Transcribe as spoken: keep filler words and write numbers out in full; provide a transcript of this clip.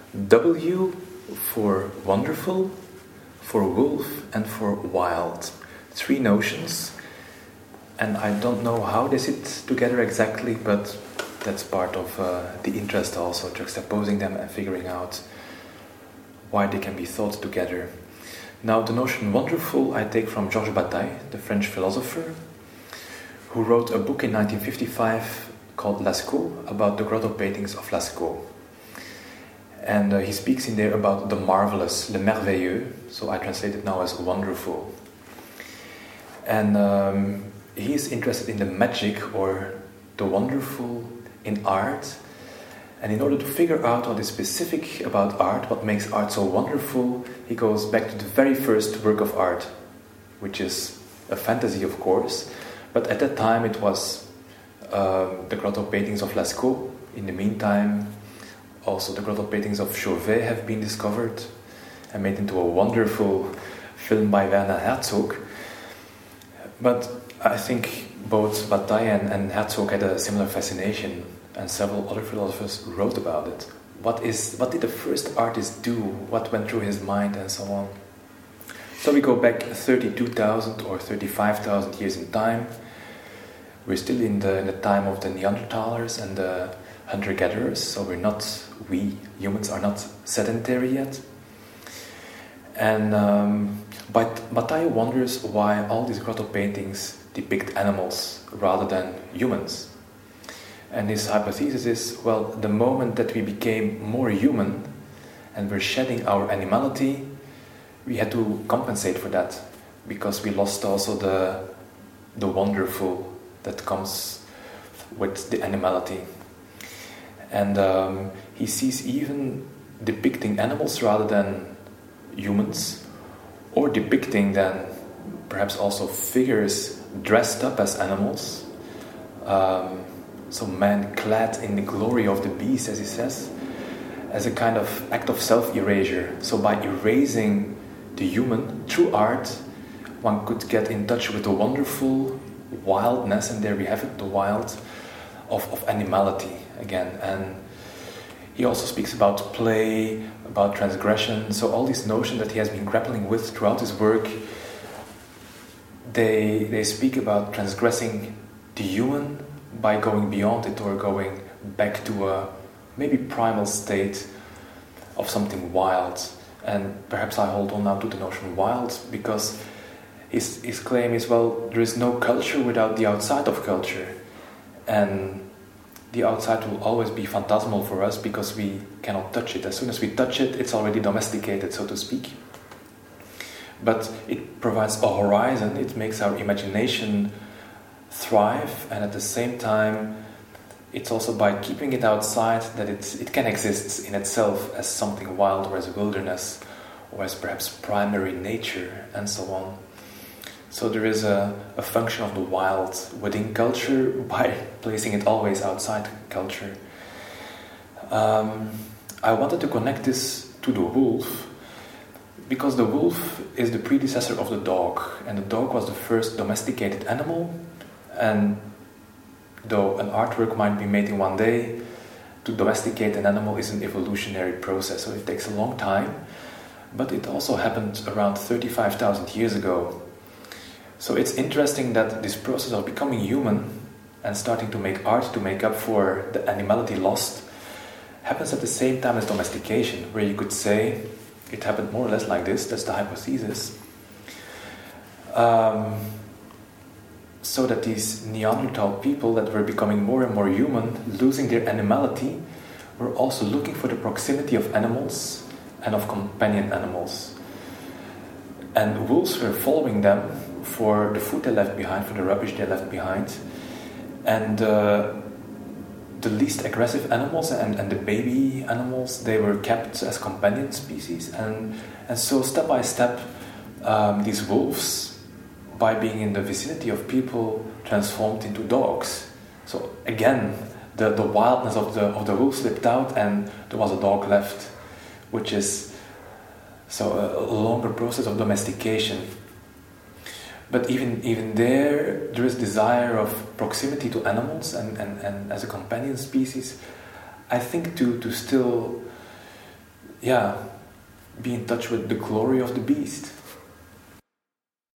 W for wonderful, for wolf, and for wild. Three notions, and I don't know how they sit together exactly, but that's part of uh, the interest also, juxtaposing them and figuring out why they can be thought together. Now, the notion wonderful I take from Georges Bataille, the French philosopher, who wrote a book in nineteen fifty-five called Lascaux, about the grotto paintings of Lascaux. And uh, he speaks in there about the marvelous, le merveilleux, so I translate it now as wonderful. And um, he is interested in the magic or the wonderful in art. And in order to figure out what is specific about art, what makes art so wonderful, he goes back to the very first work of art, which is a fantasy, of course. But at that time it was uh, the grotto paintings of Lascaux. In the meantime, also the grotto paintings of Chauvet have been discovered and made into a wonderful film by Werner Herzog. But I think both Bataille and, and Herzog had a similar fascination, and several other philosophers wrote about it. What is what did the first artist do? What went through his mind, and so on. So we go back thirty-two thousand or thirty-five thousand years in time. We're still in the, in the time of the Neanderthalers and the hunter-gatherers, so we're not, we humans are not sedentary yet. And um, but Bataille wonders why all these grotto paintings depict animals rather than humans. And his hypothesis is, well, the moment that we became more human and we're shedding our animality, we had to compensate for that, because we lost also the the wonderful that comes with the animality. And um, he sees even depicting animals rather than humans, or depicting then perhaps also figures dressed up as animals, um, so man clad in the glory of the beast, as he says, as a kind of act of self-erasure. So by erasing the human through art, one could get in touch with the wonderful wildness, and there we have it, the wild of, of animality again. And he also speaks about play, about transgression, so all these notions that he has been grappling with throughout his work, they they speak about transgressing the human by going beyond it, or going back to a maybe primal state of something wild. And perhaps I hold on now to the notion wild, because his his claim is, well, there is no culture without the outside of culture, and the outside will always be phantasmal for us because we cannot touch it. As soon as we touch it, it's already domesticated, so to speak. But it provides a horizon, it makes our imagination thrive, and at the same time, it's also by keeping it outside that it, it can exist in itself as something wild, or as a wilderness, or as perhaps primary nature, and so on. So there is a, a function of the wild within culture by placing it always outside culture. Um, I wanted to connect this to the wolf, because the wolf is the predecessor of the dog, and the dog was the first domesticated animal. And though an artwork might be made in one day, to domesticate an animal is an evolutionary process, so it takes a long time. But it also happened around thirty-five thousand years ago. So it's interesting that this process of becoming human and starting to make art to make up for the animality lost happens at the same time as domestication, where you could say it happened more or less like this. That's the hypothesis. Um, so that these Neanderthal people that were becoming more and more human, losing their animality, were also looking for the proximity of animals and of companion animals. And wolves were following them for the food they left behind, for the rubbish they left behind. And uh, the least aggressive animals and, and the baby animals, they were kept as companion species. And, and so step by step, um, these wolves, by being in the vicinity of people, transformed into dogs. So again, the, the wildness of the, of the wolf slipped out, and there was a dog left, which is so a, a longer process of domestication. But even even there, there is desire of proximity to animals and, and, and as a companion species. I think to, to still yeah, be in touch with the glory of the beast.